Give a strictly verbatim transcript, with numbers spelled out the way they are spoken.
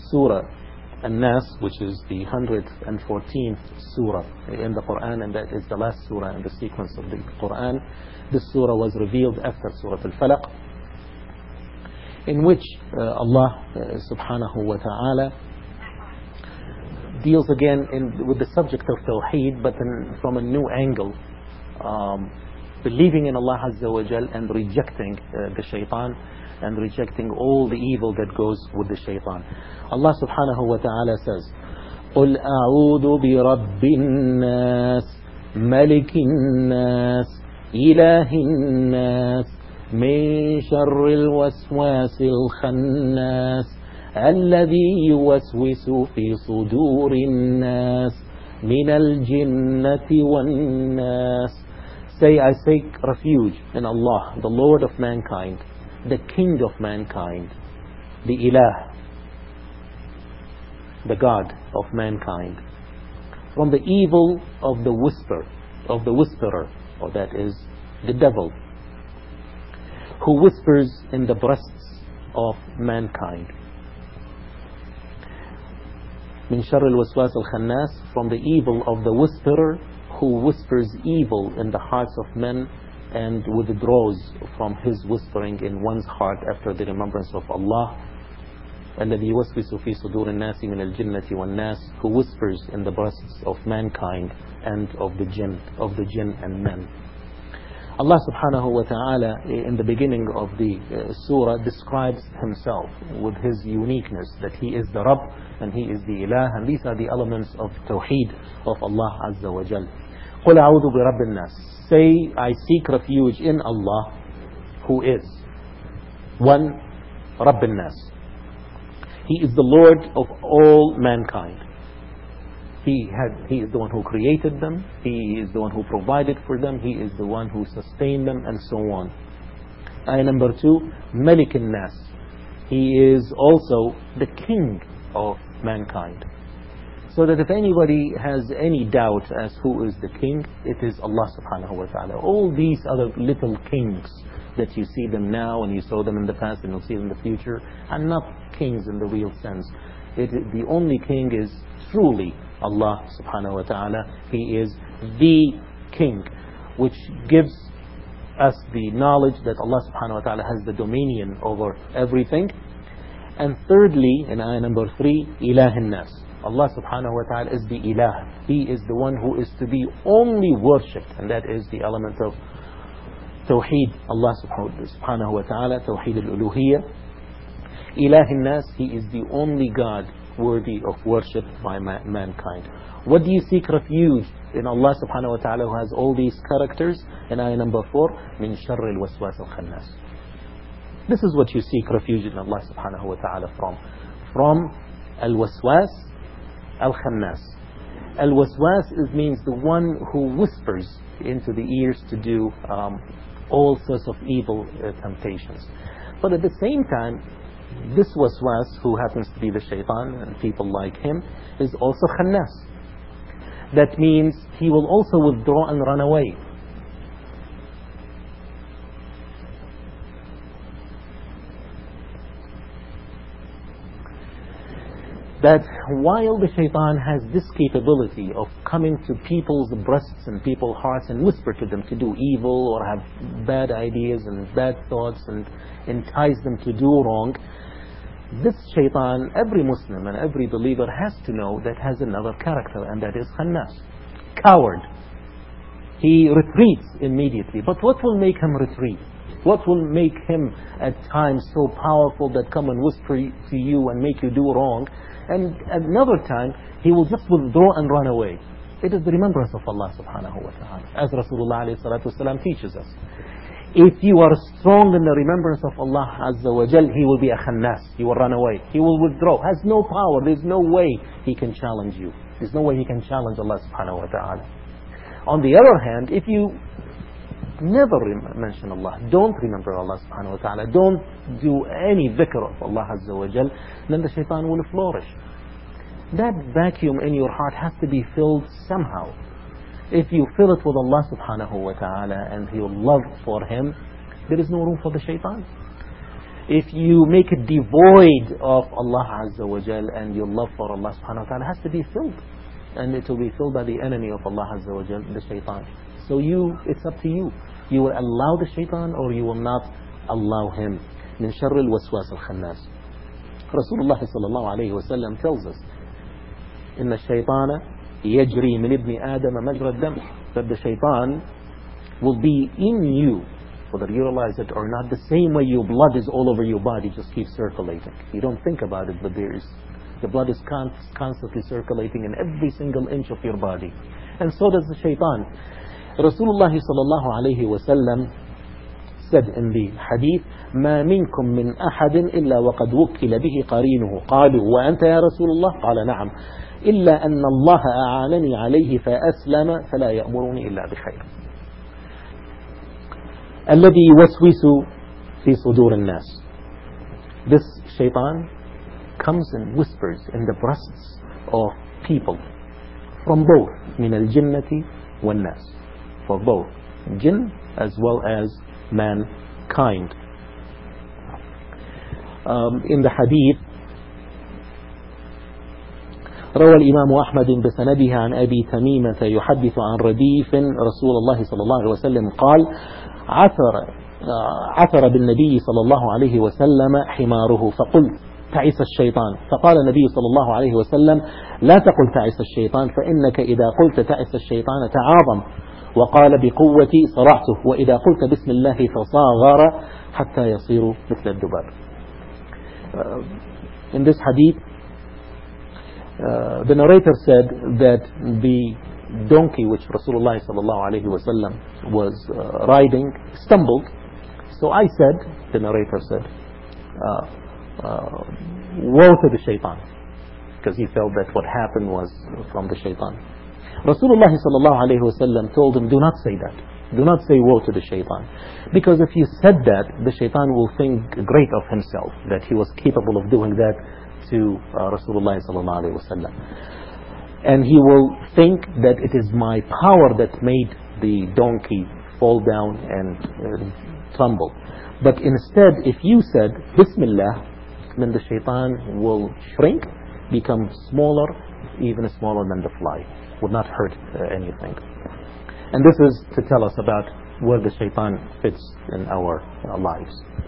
Surah An-Nas, which is the one hundred fourteenth surah in the Quran, and that is the last surah in the sequence of the Quran. This surah was revealed after Surah Al-Falaq, in which uh, Allah uh, subhanahu wa ta'ala deals again in, with the subject of Tawheed, but in, from a new angle, um, believing in Allah Azza wa Jal and rejecting uh, the shaitan, and rejecting all the evil that goes with the shaitan. Allah subhanahu wa ta'ala says, قُلْ أَعُوذُ بِرَبِّ النَّاسِ مَلِكِ النَّاسِ إِلَهِ النَّاسِ مِنْ شَرِّ الْوَسْوَاسِ الْخَنَّاسِ الَّذِي يُوَسْوِسُ فِي صُدُورِ النَّاسِ مِنَ الْجِنَّةِ وَالنَّاسِ. Say, I seek refuge in Allah, the Lord of mankind, the King of mankind, the Ilah, the God of mankind, from the evil of the whisper, of the whisperer, or that is the devil, who whispers in the breasts of mankind. Min sharr al-waswas al-khannas, from the evil of the whisperer who whispers evil in the hearts of men and withdraws from his whispering in one's heart after the remembrance of Allah. الذي يوسوس في صدور الناس من الجنة والناس, who whispers in the breasts of mankind and of the jinn, of the jinn and men. Allah subhanahu wa ta'ala in the beginning of the uh, surah describes himself with his uniqueness, that he is the Rabb and he is the Ilah, and these are the elements of Tawheed of Allah Azza wa Jal. قُلْ أَعُوذُ بِرَبِّ النَّاسِ. Say, I seek refuge in Allah, who is one, Rabb al-Nas. He is the Lord of all mankind. He had, He is the one who created them. He is the one who provided for them. He is the one who sustained them, and so on. Ayah number two, Malik al-Nas. He is also the King of mankind. So that if anybody has any doubt as who is the king, it is Allah subhanahu wa ta'ala. All these other little kings that you see them now and you saw them in the past and you'll see them in the future are not kings in the real sense. It, the only king is truly Allah subhanahu wa ta'ala. He is the king, which gives us the knowledge that Allah subhanahu wa ta'ala has the dominion over everything. And thirdly, in ayah number three, Ilah al-Nas. Allah subhanahu wa ta'ala is the Ilah. He is the one who is to be only worshipped, and that is the element of Tawheed Allah subhanahu wa ta'ala, Tawheed al-Uluhiyya. Ilah al-Nas, He is the only God worthy of worship by ma mankind. What do you seek refuge in Allah subhanahu wa ta'ala, who has all these characters? In ayah number four, min sharr al-waswas al-khannas. This is what you seek refuge in Allah subhanahu wa ta'ala from. From al-waswas al-khannas. Al-waswas is, means the one who whispers into the ears to do um, all sorts of evil uh, temptations. But at the same time, this waswas, who happens to be the shaitan and people like him, is also khannas. That means he will also withdraw and run away. That while the shaitan has this capability of coming to people's breasts and people's hearts and whisper to them to do evil or have bad ideas and bad thoughts and entice them to do wrong, this shaitan, every Muslim and every believer has to know that has another character, and that is khannas, coward. He retreats immediately. But what will make him retreat? What will make him at times so powerful that come and whisper to you and make you do wrong? And at another time, he will just withdraw and run away. It is the remembrance of Allah subhanahu wa ta'ala, as Rasulullah alayhi salatu wasalam teaches us. If you are strong in the remembrance of Allah Azza wa Jal, he will be a khannas. He will run away. He will withdraw. Has no power. There's no way he can challenge you. There's no way he can challenge Allah subhanahu wa ta'ala. On the other hand, if you never mention Allah, don't remember Allah subhanahu wa ta'ala, don't do any dhikr of Allah Azza wa Jal, then the shaitan will flourish. That vacuum in your heart has to be filled somehow. If you fill it with Allah subhanahu wa ta'ala and your love for Him, there is no room for the shaitan. If you make it devoid of Allah Azza wa Jal and your love for Allah subhanahu wa ta'ala has to be filled, and it will be filled by the enemy of Allah Azza wa Jal, the shaitan. So you, it's up to you. You will allow the shaitan or you will not allow him. من شر الوسواس الخناس. Rasulullah sallallahu alayhi wa sallam tells us, إن الشيطان يجري من ابن آدم مجرى الدم, that the shaitan will be in you, whether you realize it or not, the same way your blood is all over your body, just keeps circulating. You don't think about it, but there is, the blood is con constantly circulating in every single inch of your body. And so does the shaitan. Rasulullah sallallahu alayhi wa sallam said in the hadith, ما منكم من أحد إلا وقد وكل به قرينه. قالوا وأنت يا رسول الله؟ قال نعم، إلا أن الله أعانني عليه فأسلم فلا يأمرني إلا بخير. الذي يوسوس في صدور الناس. This shaitan comes and whispers in the breasts of people, from both من الجنة والناس, for both jinn as well as mankind. Um, in the hadith, روى الإمام أحمد بسنده عن أبي تميمة يحدث عن رديف رسول الله صلى الله عليه وسلم قال عثر عثر بالنبي صلى الله عليه وسلم حماره فقلت تعس الشيطان، فقال النبي صلى الله عليه وسلم لا تقل تعس الشيطان فإنك إذا قلت تعس الشيطان تعاظم، وقال بقوتي صرعته، وإذا قلت بسم الله تصاغر حتى يصير مثل الذباب. Uh, in this hadith, uh, the narrator said that the donkey which Rasulullah sallallahu alaihi wasallam was uh, riding stumbled. So I said, the narrator said, uh, uh, woe to the shaitan, because he felt that what happened was from the shaitan. Rasulullah sallallahu alayhi wasallam told him, do not say that. Do not say woe to the shaitan. Because if you said that, the shaitan will think great of himself, that he was capable of doing that to uh, Rasulullah sallallahu alayhi wasallam. And he will think that it is my power that made the donkey fall down and uh, tumble. But instead, if you said Bismillah, then the shaitan will shrink, become smaller, even smaller than the fly. Would not hurt uh, anything. And this is to tell us about where the shaitan fits in our uh, lives.